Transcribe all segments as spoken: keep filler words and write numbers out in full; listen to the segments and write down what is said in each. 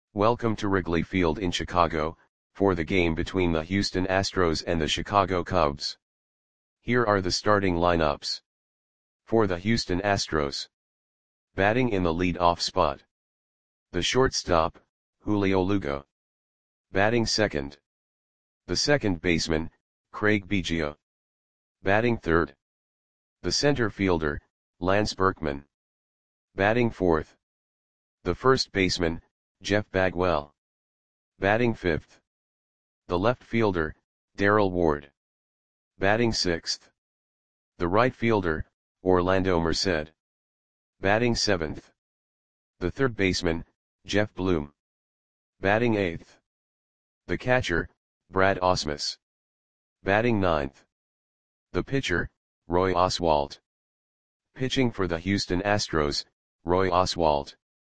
Welcome to Wrigley Field in Chicago, for the game between the Houston Astros and the Chicago Cubs. Here are the starting lineups. For the Houston Astros. Batting in the lead-off spot. The shortstop, Julio Lugo. Batting second. The second baseman, Craig Biggio. Batting third. The center fielder, Lance Berkman. Batting fourth. The first baseman, Jeff Bagwell. Batting fifth. The left fielder, Darrell Ward. Batting sixth. The right fielder, Orlando Merced. Batting seventh. The third baseman, Jeff Bloom. Batting eighth. The catcher, Brad Ausmus. Batting ninth. The pitcher, Roy Oswalt. Pitching for the Houston Astros, Roy Oswalt.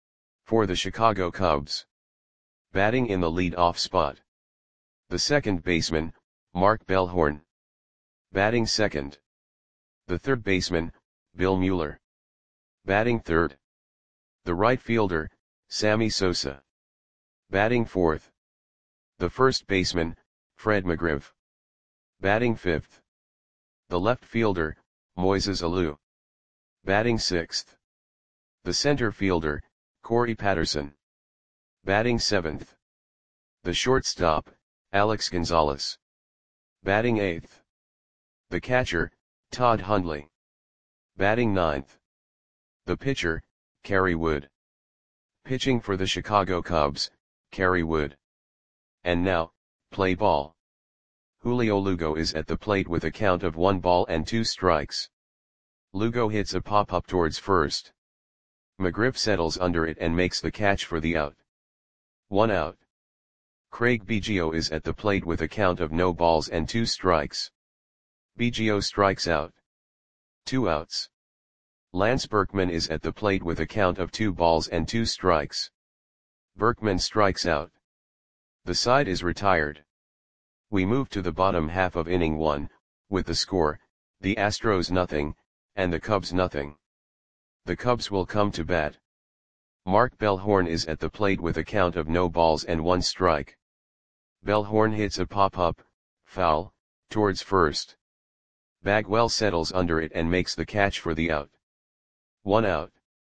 For the Chicago Cubs. Batting in the lead-off spot. The second baseman, Mark Bellhorn. Batting second. The third baseman, Bill Mueller. Batting third. The right fielder, Sammy Sosa. Batting fourth. The first baseman, Fred McGriff. Batting fifth. The left fielder, Moises Alou. Batting sixth. The center fielder, Corey Patterson. Batting seventh. The shortstop, Alex Gonzalez. Batting eighth. The catcher, Todd Hundley. Batting ninth. The pitcher, Kerry Wood. Pitching for the Chicago Cubs, Kerry Wood. And now, play ball. Julio Lugo is at the plate with a count of one ball and two strikes. Lugo hits a pop-up towards first. McGriff settles under it and makes the catch for the out. One out. Craig Biggio is at the plate with a count of no balls and two strikes. Biggio strikes out. Two outs. Lance Berkman is at the plate with a count of two balls and two strikes. Berkman strikes out. The side is retired. We move to the bottom half of inning one, with the score, the Astros nothing, and the Cubs nothing. The Cubs will come to bat. Mark Bellhorn is at the plate with a count of no balls and one strike. Bellhorn hits a pop-up, foul, towards first. Bagwell settles under it and makes the catch for the out. One out.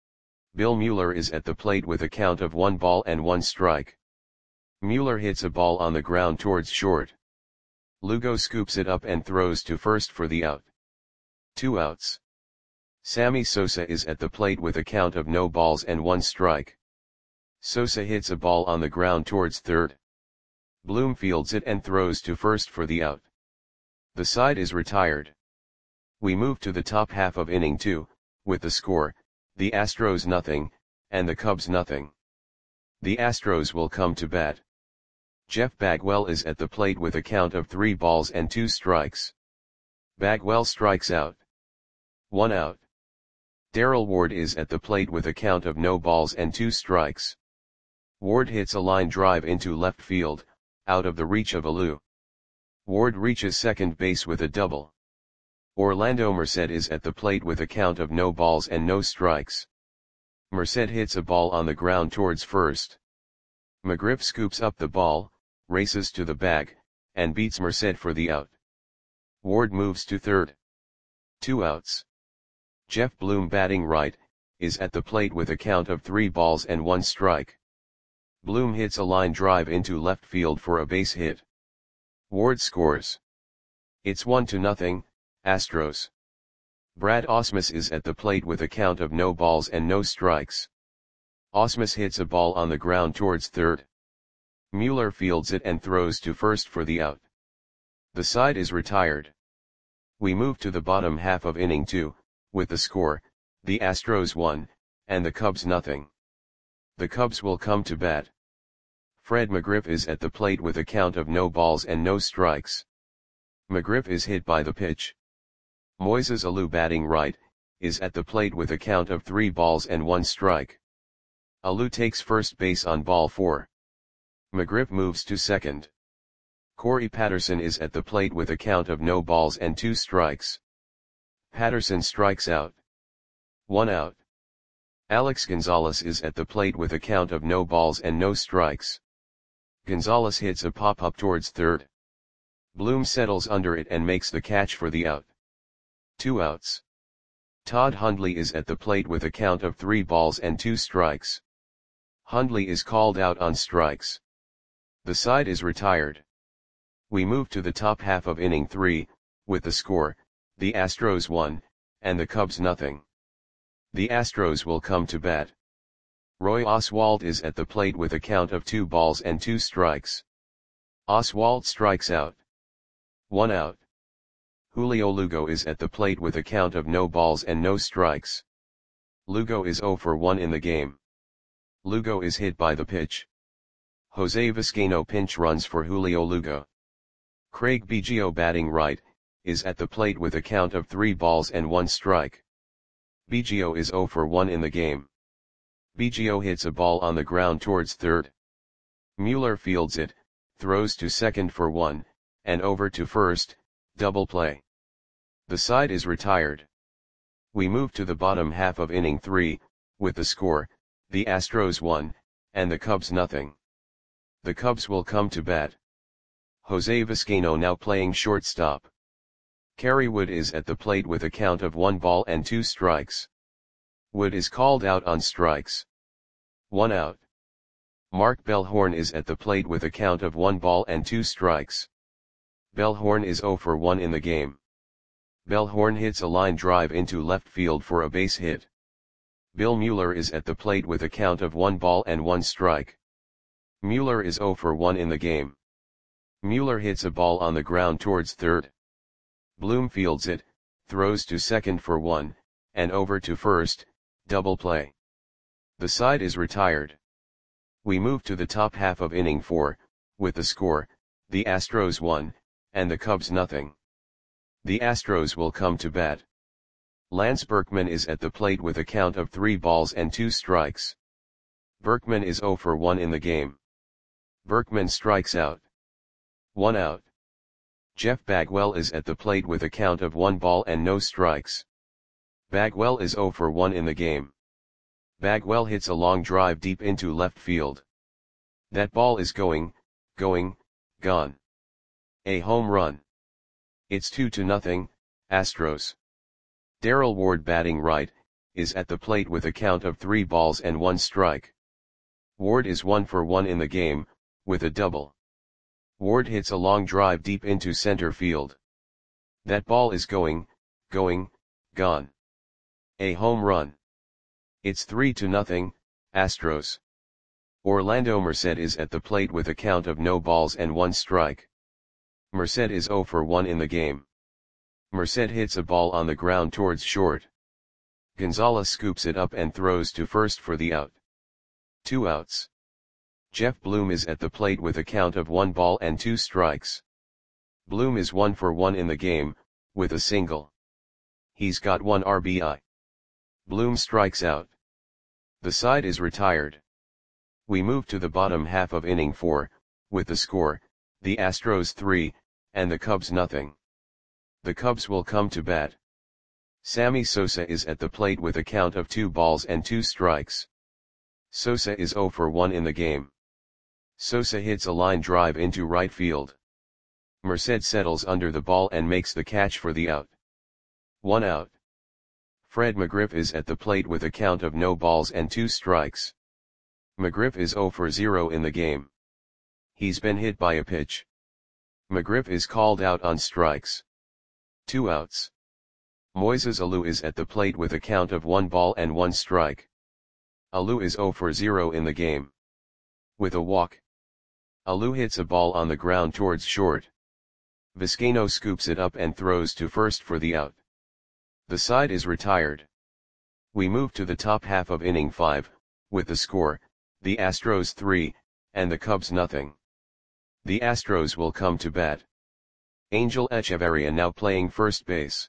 Bill Mueller is at the plate with a count of one ball and one strike. Mueller hits a ball on the ground towards short. Lugo scoops it up and throws to first for the out. Two outs. Sammy Sosa is at the plate with a count of no balls and one strike. Sosa hits a ball on the ground towards third. Bloom fields it and throws to first for the out. The side is retired. We move to the top half of inning two, with the score, the Astros nothing, and the Cubs nothing. The Astros will come to bat. Jeff Bagwell is at the plate with a count of three balls and two strikes. Bagwell strikes out. One out. Darrell Ward is at the plate with a count of no balls and two strikes. Ward hits a line drive into left field, out of the reach of Alou. Ward reaches second base with a double. Orlando Merced is at the plate with a count of no balls and no strikes. Merced hits a ball on the ground towards first. McGriff scoops up the ball, races to the bag, and beats Merced for the out. Ward moves to third. Two outs. Jeff Bloom, batting right, is at the plate with a count of three balls and one strike. Bloom hits a line drive into left field for a base hit. Ward scores. It's one to nothing, Astros. Brad Ausmus is at the plate with a count of no balls and no strikes. Ausmus hits a ball on the ground towards third. Mueller fields it and throws to first for the out. The side is retired. We move to the bottom half of inning two, with the score, the Astros one, and the Cubs nothing. The Cubs will come to bat. Fred McGriff is at the plate with a count of no balls and no strikes. McGriff is hit by the pitch. Moises Alou, batting right, is at the plate with a count of three balls and one strike. Alou takes first base on ball four. McGriff moves to second. Corey Patterson is at the plate with a count of no balls and two strikes. Patterson strikes out. One out. Alex Gonzalez is at the plate with a count of no balls and no strikes. Gonzalez hits a pop-up towards third. Bloom settles under it and makes the catch for the out. Two outs. Todd Hundley is at the plate with a count of three balls and two strikes. Hundley is called out on strikes. The side is retired. We move to the top half of inning three, with the score, the Astros one, and the Cubs nothing. The Astros will come to bat. Roy Oswalt is at the plate with a count of two balls and two strikes. Oswalt strikes out. One out. Julio Lugo is at the plate with a count of no balls and no strikes. Lugo is zero for one in the game. Lugo is hit by the pitch. Jose Vizcaino pinch runs for Julio Lugo. Craig Biggio, batting right, is at the plate with a count of three balls and one strike. Biggio is zero for one in the game. Biggio hits a ball on the ground towards third. Mueller fields it, throws to second for one, and over to first, double play. The side is retired. We move to the bottom half of inning three, with the score, the Astros one, and the Cubs nothing. The Cubs will come to bat. Jose Vizcaino now playing shortstop. Kerry Wood is at the plate with a count of one ball and two strikes. Wood is called out on strikes. One out. Mark Bellhorn is at the plate with a count of one ball and two strikes. Bellhorn is zero for one in the game. Bellhorn hits a line drive into left field for a base hit. Bill Mueller is at the plate with a count of one ball and one strike. Mueller is zero for one in the game. Mueller hits a ball on the ground towards third. Bloom fields it, throws to second for one, and over to first, double play. The side is retired. We move to the top half of inning four, with the score, the Astros one, and the Cubs nothing. The Astros will come to bat. Lance Berkman is at the plate with a count of three balls and two strikes. Berkman is zero for one in the game. Berkman strikes out. One out. Jeff Bagwell is at the plate with a count of one ball and no strikes. Bagwell is zero for one in the game. Bagwell hits a long drive deep into left field. That ball is going, going, gone. A home run. It's two to nothing, Astros. Darrell Ward, batting right, is at the plate with a count of three balls and one strike. Ward is one for one in the game, with a double. Ward hits a long drive deep into center field. That ball is going, going, gone. A home run. It's three to nothing, Astros. Orlando Merced is at the plate with a count of no balls and one strike. Merced is zero for one in the game. Merced hits a ball on the ground towards short. Gonzalez scoops it up and throws to first for the out. Two outs. Jeff Bloom is at the plate with a count of one ball and two strikes. Bloom is one for one in the game, with a single. He's got one R B I. Bloom strikes out. The side is retired. We move to the bottom half of inning four, with the score, the Astros three, and the Cubs nothing. The Cubs will come to bat. Sammy Sosa is at the plate with a count of two balls and two strikes. Sosa is zero for one in the game. Sosa hits a line drive into right field. Merced settles under the ball and makes the catch for the out. One out. Fred McGriff is at the plate with a count of no balls and two strikes. McGriff is zero for zero in the game. He's been hit by a pitch. McGriff is called out on strikes. Two outs. Moises Alou is at the plate with a count of one ball and one strike. Alou is zero for zero in the game. With a walk. Alou hits a ball on the ground towards short. Vizcaino scoops it up and throws to first for the out. The side is retired. We move to the top half of inning five, with the score, the Astros three, and the Cubs nothing. The Astros will come to bat. Angel Echeverria now playing first base.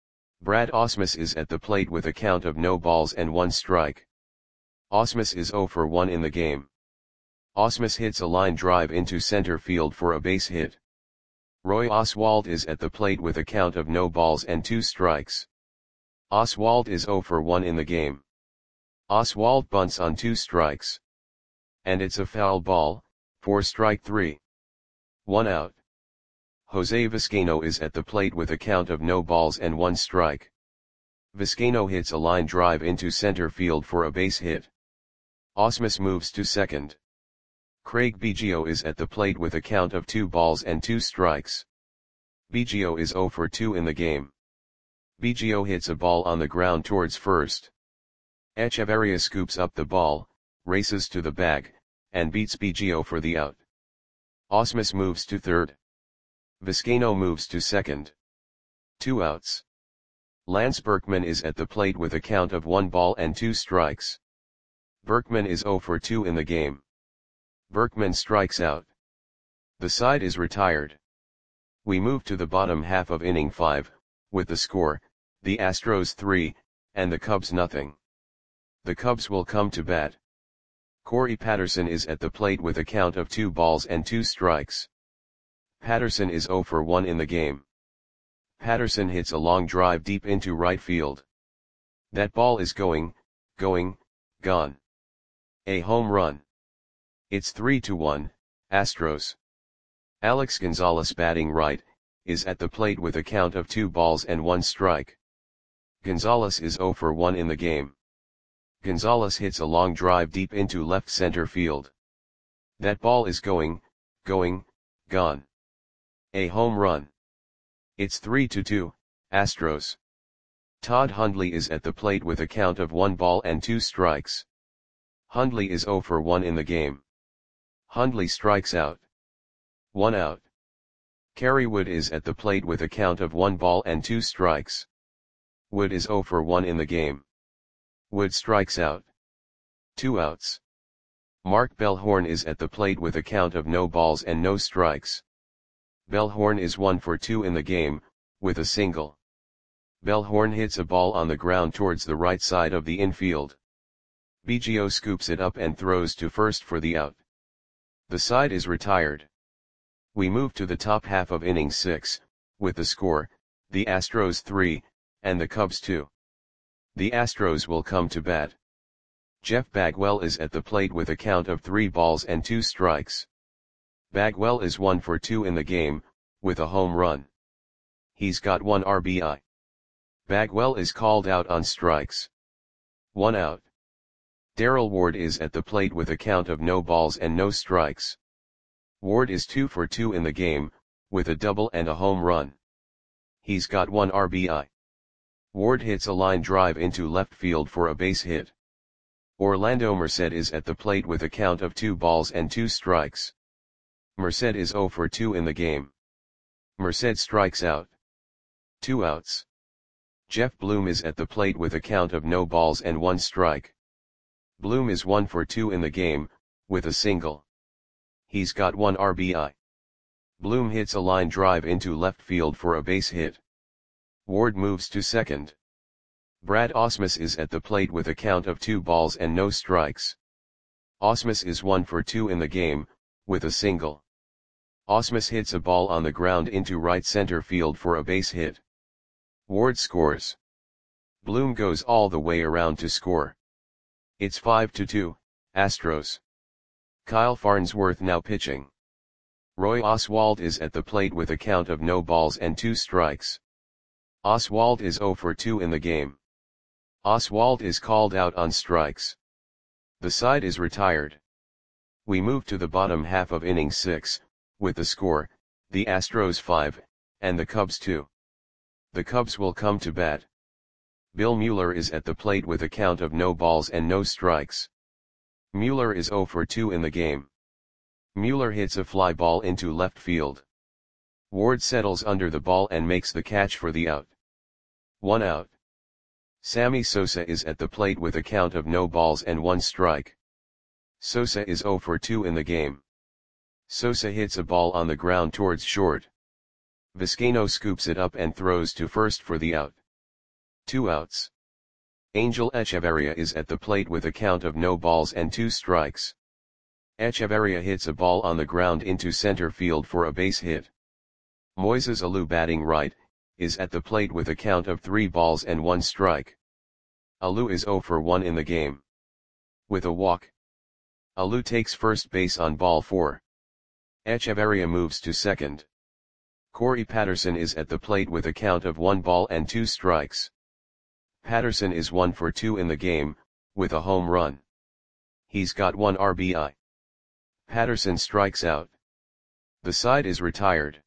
Brad Ausmus is at the plate with a count of no balls and one strike. Ausmus is zero for one in the game. Ausmus hits a line drive into center field for a base hit. Roy Oswalt is at the plate with a count of no balls and two strikes. Oswalt is zero for one in the game. Oswald bunts on two strikes. And it's a foul ball, for strike three. One out. Jose Vizcaino is at the plate with a count of no balls and one strike. Vizcaino hits a line drive into center field for a base hit. Ausmus moves to second. Craig Biggio is at the plate with a count of two balls and two strikes. Biggio is zero for two in the game. Biggio hits a ball on the ground towards first. Echeverria scoops up the ball, races to the bag, and beats Biggio for the out. Ausmus moves to third. Vizcaino moves to second. Two outs. Lance Berkman is at the plate with a count of one ball and two strikes. Berkman is zero for two in the game. Berkman strikes out. The side is retired. We move to the bottom half of inning five, with the score, the Astros three, and the Cubs nothing. The Cubs will come to bat. Corey Patterson is at the plate with a count of two balls and two strikes. Patterson is zero for one in the game. Patterson hits a long drive deep into right field. That ball is going, going, gone. A home run. It's three to one, Astros. Alex Gonzalez, batting right, is at the plate with a count of two balls and one strike. Gonzalez is zero for one in the game. Gonzalez hits a long drive deep into left center field. That ball is going, going, gone. A home run. It's three to two, Astros. Todd Hundley is at the plate with a count of one ball and two strikes. Hundley is zero for one in the game. Hundley strikes out. One out. Kerry Wood is at the plate with a count of one ball and two strikes. Wood is zero for one in the game. Wood strikes out. Two outs. Mark Bellhorn is at the plate with a count of no balls and no strikes. Bellhorn is one for two in the game, with a single. Bellhorn hits a ball on the ground towards the right side of the infield. Biggio scoops it up and throws to first for the out. The side is retired. We move to the top half of inning six, with the score, the Astros three, and the Cubs two. The Astros will come to bat. Jeff Bagwell is at the plate with a count of three balls and two strikes. Bagwell is one for two in the game, with a home run. He's got one R B I. Bagwell is called out on strikes. One out. Darrell Ward is at the plate with a count of no balls and no strikes. Ward is two for two in the game, with a double and a home run. He's got one R B I. Ward hits a line drive into left field for a base hit. Orlando Merced is at the plate with a count of two balls and two strikes. Merced is zero for two in the game. Merced strikes out. Two outs. Jeff Bloom is at the plate with a count of no balls and one strike. Bloom is one for two in the game, with a single. He's got one R B I. Bloom hits a line drive into left field for a base hit. Ward moves to second. Brad Ausmus is at the plate with a count of two balls and no strikes. Ausmus is one for two in the game, with a single. Ausmus hits a ball on the ground into right center field for a base hit. Ward scores. Bloom goes all the way around to score. It's five to two, Astros. Kyle Farnsworth now pitching. Roy Oswalt is at the plate with a count of no balls and two strikes. Oswalt is zero for two in the game. Oswalt is called out on strikes. The side is retired. We move to the bottom half of inning six, with the score, the Astros five, and the Cubs two. The Cubs will come to bat. Bill Mueller is at the plate with a count of no balls and no strikes. Mueller is zero for two in the game. Mueller hits a fly ball into left field. Ward settles under the ball and makes the catch for the out. One out. Sammy Sosa is at the plate with a count of no balls and one strike. Sosa is zero for two in the game. Sosa hits a ball on the ground towards short. Vizcaino scoops it up and throws to first for the out. Two outs. Angel Echeverria is at the plate with a count of no balls and two strikes. Echeverria hits a ball on the ground into center field for a base hit. Moises Alou, batting right, is at the plate with a count of three balls and one strike. Alou is zero for one in the game. with a walk. Alou takes first base on ball four. Echeverria moves to second. Corey Patterson is at the plate with a count of one ball and two strikes. Patterson is one for two in the game, with a home run. He's got one R B I. Patterson strikes out. The side is retired.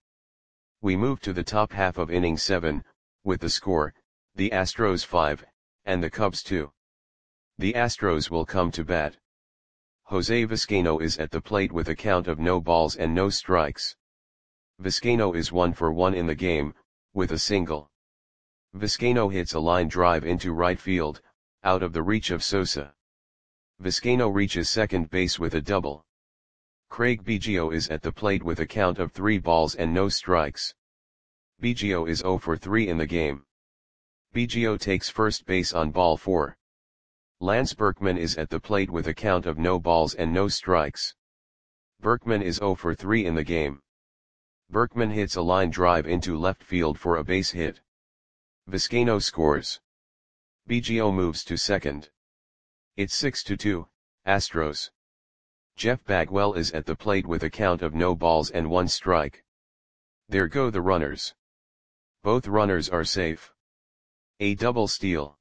We move to the top half of inning seven, with the score, the Astros five, and the Cubs two. The Astros will come to bat. Jose Vizcaino is at the plate with a count of no balls and no strikes. Vizcaino is one for one in the game, with a single. Vizcaino hits a line drive into right field, out of the reach of Sosa. Vizcaino reaches second base with a double. Craig Biggio is at the plate with a count of three balls and no strikes. Biggio is zero for three in the game. Biggio takes first base on ball four. Lance Berkman is at the plate with a count of no balls and no strikes. Berkman is zero for three in the game. Berkman hits a line drive into left field for a base hit. Vizcaino scores. Biggio moves to second. It's six to two, Astros. Jeff Bagwell is at the plate with a count of no balls and one strike. There go the runners. Both runners are safe. A double steal.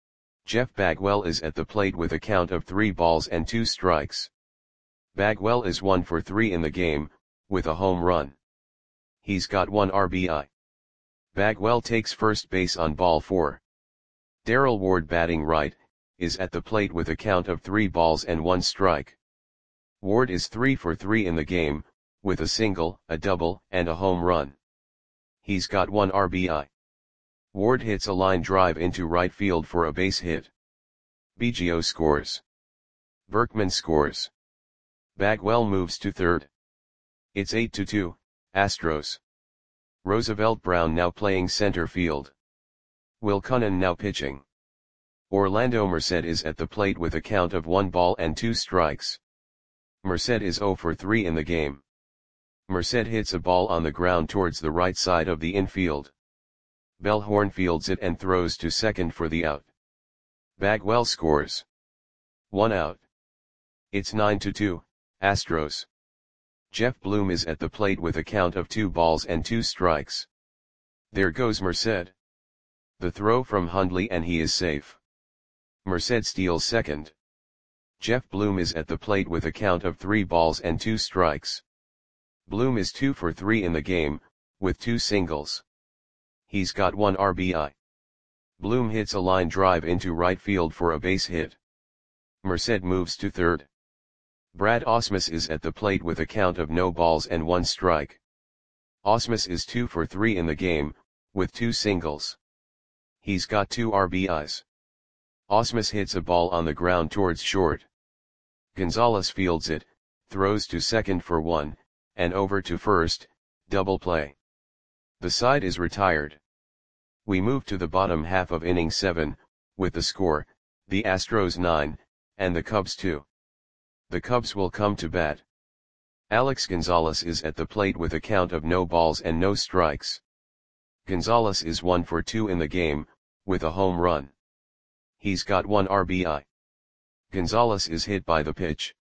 Jeff Bagwell is at the plate with a count of three balls and two strikes. Bagwell is one for three in the game, with a home run. He's got one R B I. Bagwell takes first base on ball four. Darrell Ward, batting right, is at the plate with a count of three balls and one strike. Ward is three for three in the game, with a single, a double, and a home run. He's got one R B I. Ward hits a line drive into right field for a base hit. Biggio scores. Berkman scores. Bagwell moves to third. It's eight to two, Astros. Roosevelt Brown now playing center field. Will Cunnan now pitching. Orlando Merced is at the plate with a count of one ball and two strikes. Merced is zero for three in the game. Merced hits a ball on the ground towards the right side of the infield. Bellhorn fields it and throws to second for the out. Bagwell scores. One out. It's nine to two, Astros. Jeff Bloom is at the plate with a count of two balls and two strikes. There goes Merced. The throw from Hundley and he is safe. Merced steals second. Jeff Bloom is at the plate with a count of three balls and two strikes. Bloom is two for three in the game, with two singles. He's got one R B I. Bloom hits a line drive into right field for a base hit. Merced moves to third. Brad Ausmus is at the plate with a count of no balls and one strike. Ausmus is two for three in the game, with two singles. He's got two R B Is. Ausmus hits a ball on the ground towards short. Gonzalez fields it, throws to second for one, and over to first, double play. The side is retired. We move to the bottom half of inning seven, with the score, the Astros nine, and the Cubs two. The Cubs will come to bat. Alex Gonzalez is at the plate with a count of no balls and no strikes. Gonzalez is one for two in the game, with a home run. He's got one R B I. Gonzalez is hit by the pitch.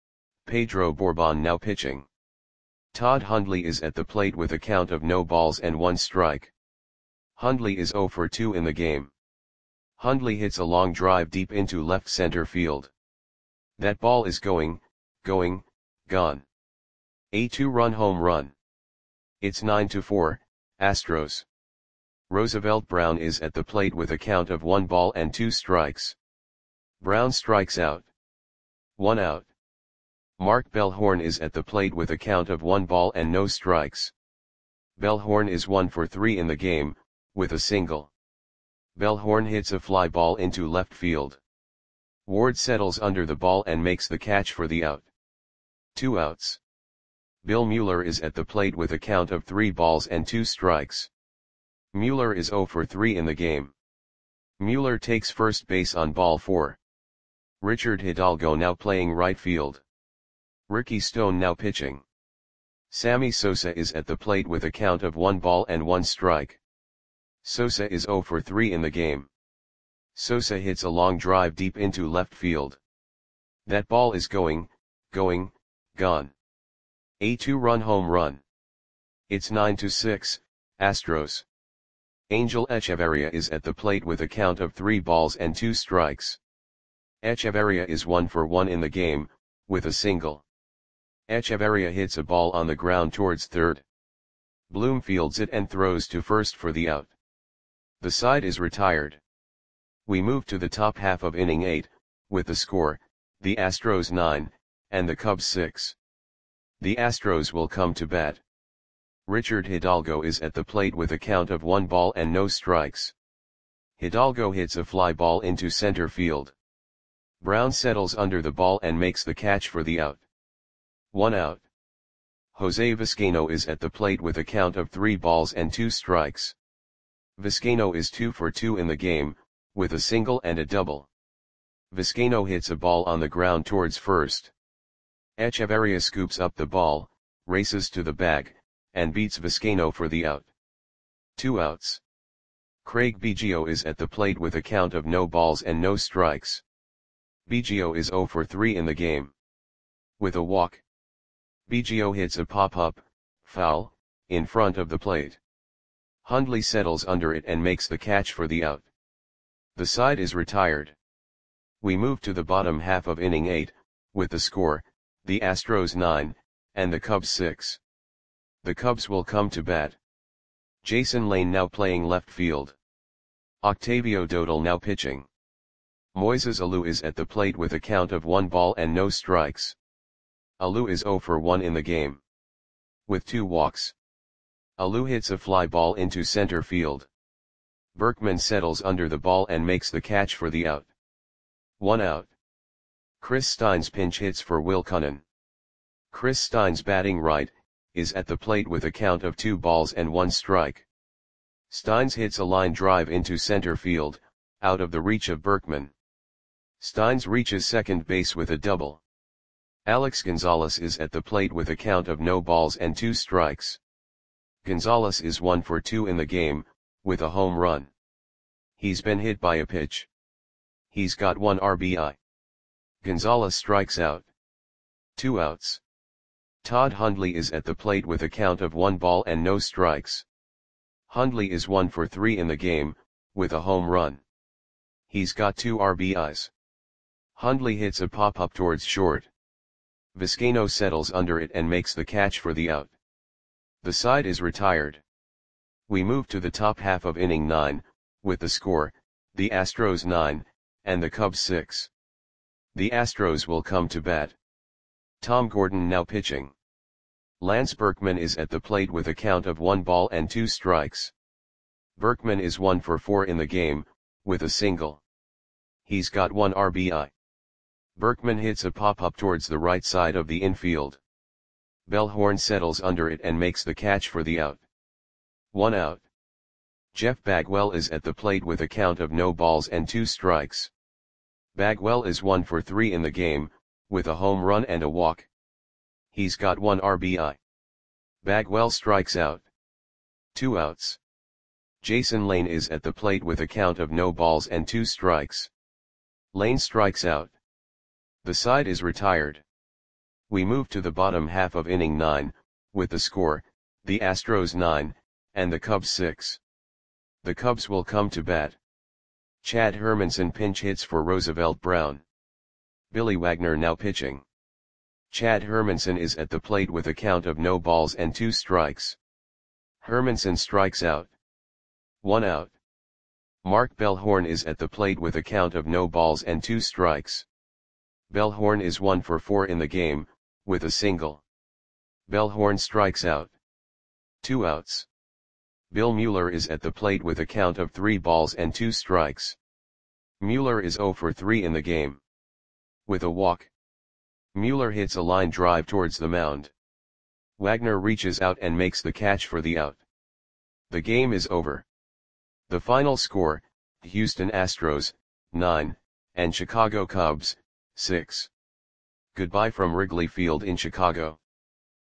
Pedro Borbon now pitching. Todd Hundley is at the plate with a count of no balls and one strike. Hundley is zero for two in the game. Hundley hits a long drive deep into left center field. That ball is going, going, gone. A two-run home run. It's nine to four, Astros. Roosevelt Brown is at the plate with a count of one ball and two strikes. Brown strikes out. One out. Mark Bellhorn is at the plate with a count of one ball and no strikes. Bellhorn is one for three in the game, with a single. Bellhorn hits a fly ball into left field. Ward settles under the ball and makes the catch for the out. Two outs. Bill Mueller is at the plate with a count of three balls and two strikes. Mueller is zero for three in the game. Mueller takes first base on ball four. Richard Hidalgo now playing right field. Ricky Stone now pitching. Sammy Sosa is at the plate with a count of one ball and one strike. Sosa is zero for three in the game. Sosa hits a long drive deep into left field. That ball is going, going, gone. A two-run home run. It's nine to six, Astros. Angel Echeverria is at the plate with a count of three balls and two strikes. Echeverria is one for one in the game, with a single. Echeverria hits a ball on the ground towards third. Bloom fields it and throws to first for the out. The side is retired. We move to the top half of inning eight, with the score, the Astros nine, and the Cubs six. The Astros will come to bat. Richard Hidalgo is at the plate with a count of one ball and no strikes. Hidalgo hits a fly ball into center field. Brown settles under the ball and makes the catch for the out. One out. Jose Vizcaino is at the plate with a count of three balls and two strikes. Vizcaino is two for two in the game, with a single and a double. Vizcaino hits a ball on the ground towards first. Echeverria scoops up the ball, races to the bag, and beats Vizcaino for the out. Two outs. Craig Biggio is at the plate with a count of no balls and no strikes. Biggio is zero for three in the game. With a walk. Biggio hits a pop-up, foul, in front of the plate. Hundley settles under it and makes the catch for the out. The side is retired. We move to the bottom half of inning eight, with the score, the Astros nine, and the Cubs six. The Cubs will come to bat. Jason Lane now playing left field. Octavio Dodal now pitching. Moises Alou is at the plate with a count of one ball and no strikes. Alou is zero for one in the game. With two walks. Alou hits a fly ball into center field. Berkman settles under the ball and makes the catch for the out. One out. Chris Steins pinch hits for Will Cunnin. Chris Steins batting right, is at the plate with a count of two balls and one strike. Steins hits a line drive into center field, out of the reach of Berkman. Steins reaches second base with a double. Alex Gonzalez is at the plate with a count of no balls and two strikes. Gonzalez is one for two in the game, with a home run. He's been hit by a pitch. He's got one R B I. Gonzalez strikes out. Two outs. Todd Hundley is at the plate with a count of one ball and no strikes. Hundley is one for three in the game, with a home run. He's got two R B Is. Hundley hits a pop-up towards short. Vizcaino settles under it and makes the catch for the out. The side is retired. We move to the top half of inning nine, with the score, the Astros nine, and the Cubs six. The Astros will come to bat. Tom Gordon now pitching. Lance Berkman is at the plate with a count of one ball and two strikes. Berkman is one for four in the game, with a single. He's got one R B I. Berkman hits a pop-up towards the right side of the infield. Bellhorn settles under it and makes the catch for the out. One out. Jeff Bagwell is at the plate with a count of no balls and two strikes. Bagwell is one for three in the game, with a home run and a walk. He's got one R B I. Bagwell strikes out. Two outs. Jason Lane is at the plate with a count of no balls and two strikes. Lane strikes out. The side is retired. We move to the bottom half of inning nine, with the score, the Astros nine, and the Cubs six. The Cubs will come to bat. Chad Hermanson pinch hits for Roosevelt Brown. Billy Wagner now pitching. Chad Hermanson is at the plate with a count of no balls and two strikes. Hermanson strikes out. One out. Mark Bellhorn is at the plate with a count of no balls and two strikes. Bellhorn is one for four in the game, with a single. Bellhorn strikes out. Two outs. Bill Mueller is at the plate with a count of three balls and two strikes. Mueller is zero for three in the game. With a walk. Mueller hits a line drive towards the mound. Wagner reaches out and makes the catch for the out. The game is over. The final score, Houston Astros, nine, and Chicago Cubs, six. Goodbye from Wrigley Field in Chicago.